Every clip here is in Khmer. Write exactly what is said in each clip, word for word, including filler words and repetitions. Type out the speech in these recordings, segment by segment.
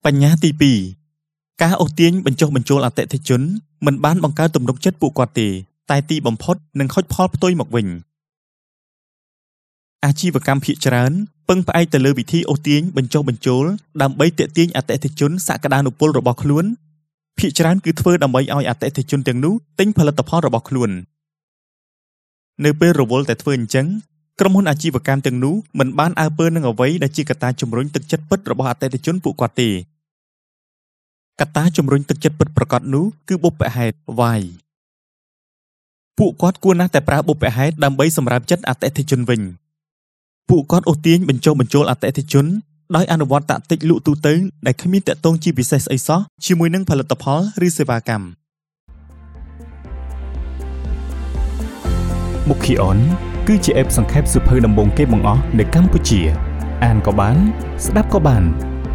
បញ្ញត្តិទីពីរការអូសទាញបញ្ចុះបញ្ចូលអតិថិជនមិនបានបង្កើតទំនុកចិត្តពួកគាត់ទេតែទីបំផុតនឹងខូចផលផ្ទុយមកវិញអាជីវកម្មភាគច្រើនពឹងផ្អែកទៅលើវិធីអូសទាញបញ្ចុះបញ្ចូលដើម្បីទាក់ទាញអតិថិជនសក្តានុពលរបស់ខ្លួនភាគច្រើនគឺធ្វើដើម្បីឲ្យអតិថិជនទាំងនោះទិញផលិតផលរបស់ខ្លួននៅពេលរវល់តែធ្វើអញ្ចឹងក្រុមហ៊ុនអាជីវកម្មទាំងនោះមិនបានអើពើនឹងអ្វីដែលជាកត្តាជំរុញទឹកចិត្តពិតរបស់អតិថិជនពួកគាត់ទេកត្តាជំរុញទឹកចិត្តពិតប្រាកដនោះគឺបុព្វហេតុវាយពួកគាត់គួរណាស់តែប្រើបុព្វហេតុដើម្បីសម្រេចចិត្តអតិថិជនវិញពួកគាត់អូសទាញបញ្ចុះបញ្ចូលអតិថិជនដោយអនុវត្តតាក់ទិចលក់ទូទៅដែលគ្មានតាក់ទងជាពិសេសស្អីសោះជាមួយនឹងផលិតផលឬសេវាកម្មមុខីអនគឺជាអេបសង្ខេបសៀវភៅដំបូងគេបង្អស់នៅកម្ពុជាអានក៏បានស្ដាប់ក៏បាន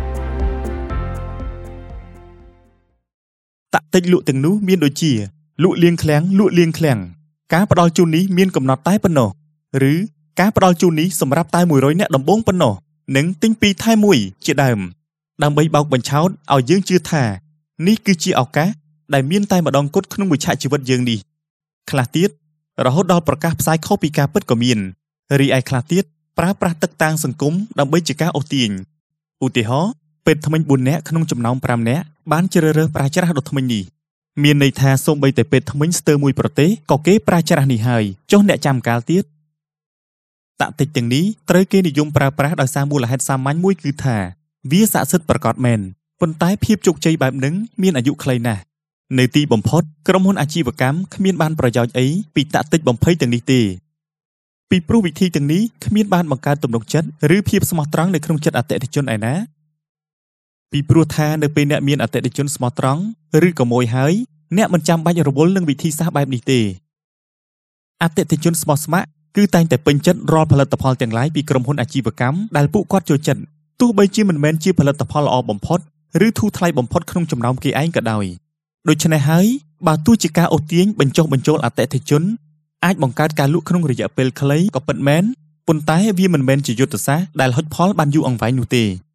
តាក់ទិចលក់ទាំងនោះមានដូចជាលក់លាងឃ្លាំងលក់លាងឃ្លាំងការផ្ដល់ជូននេះមានកំណត់តែប៉ុណ្ណោះឬការផ្ដល់ជូននេះសម្រាប់តែមួយរយនាក់ដំបូងប៉ុណ្ណោះនិងទិញពីរថែមមួយជាដើមដើម្បីបោកបញ្ឆោតឲ្យយើងជឿថានេះគឺជាឱកាសដែលមានតែម្ដងគត់ក្នុងវិជ្ជាជីវិតយើងនេះខ្លះទៀតរហូតដល់ប្រកាសផ្សាយខុសពីការពិតក៏មានរីឯខ្លះទៀតប្រើប្រាស់ទឹកតាំងសង្គមដើម្បីជាការអូសទាញឧទាហរណ៍ពេទ្យធ្មេញបួននាក់ក្នុងចំណោមប្រាំនាក់បានជ្រើសរើសប្រើច្រាសដុសធ្មេញនេះមានន័យថាសូម្បីតែពេទ្យធ្មេញស្ទើរមួយប្រទេសក៏គេប្រើច្រាសនេះហើយចុះអ្នកចាំកាលទៀតតាក់ទិចទាំងនេះត្រូវគេនិយមប្រើប្រាស់ដោយសារមូលហេតុសាមញ្ញមួយគឺថាវាស័ក្តិសិទ្ធិប្រកបមែនប៉ុន្តែភាពជោគជ័យបែបនេះមានអាយុខ្លីណាស់នៅទីបំផុតក្រុមហ៊ុនអាជីវកម្មគ្មានបានប្រយោជន៍អីពីតាក់ទិចបំភ័យទាំងនេះទេពីព្រោះវិធីទាំងនេះគ្មានបានបង្កើតទំនុកចិត្តឬភាពស្មោះត្រង់នៅក្នុងចិត្តអតិថិជនឯណាពីព្រោះថានៅពេលអ្នកមានអតិថិជនស្មោះត្រង់ឬក៏មួយហើយអ្នកមិនចាំបាច់រវល់នឹងវិធីសាស្ត្របែបនេះទេអតិថិជនស្មោះស្ម័គ្រគឺតែងតែពេញចិត្តរាល់ផលិតផលទាំងឡាយពីក្រុមហ៊ុនអាជីវកម្មដែលពួកគាត់ចូលចិត្តទោះបីជាមិនមែនជាផលិតផលល្អបំផុតឬធូរថ្លៃបំផុតក្នុងចំណោមគេឯងក៏ដោយដូច្នេះហើយបើទោះជាការអូសទាញបញ្ចុះបញ្ចូលអតិថិជនអាចបង្កើតការលក់ក្នុងរយៈពេលខ្លីក៏ពិតមែនប៉ុន្តែវាមិនមែនជាយុទ្ធសាស្ត្រដែលហុចផលបានយូរអង្វែងនោះទេ